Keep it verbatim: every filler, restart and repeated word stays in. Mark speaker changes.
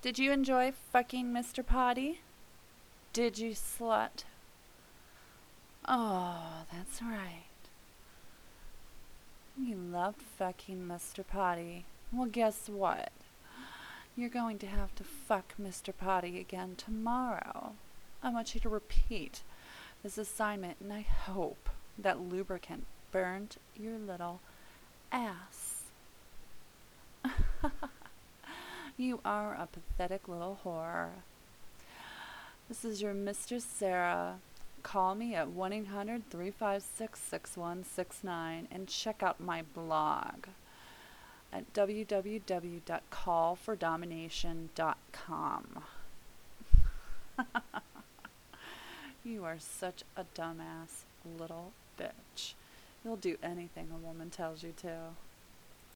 Speaker 1: Did you enjoy fucking Mister Potty? Did you, slut? Oh, that's right. You loved fucking Mister Potty. Well, guess what? You're going to have to fuck Mister Potty again tomorrow. I want you to repeat this assignment, and I hope that lubricant burned your little ass. You are a pathetic little whore. This is your Mistress Sarah. Call me at one eight hundred, three five six, six one six nine and check out my blog at w w w dot call for domination dot com. You are such a dumbass little bitch. You'll do anything a woman tells you to.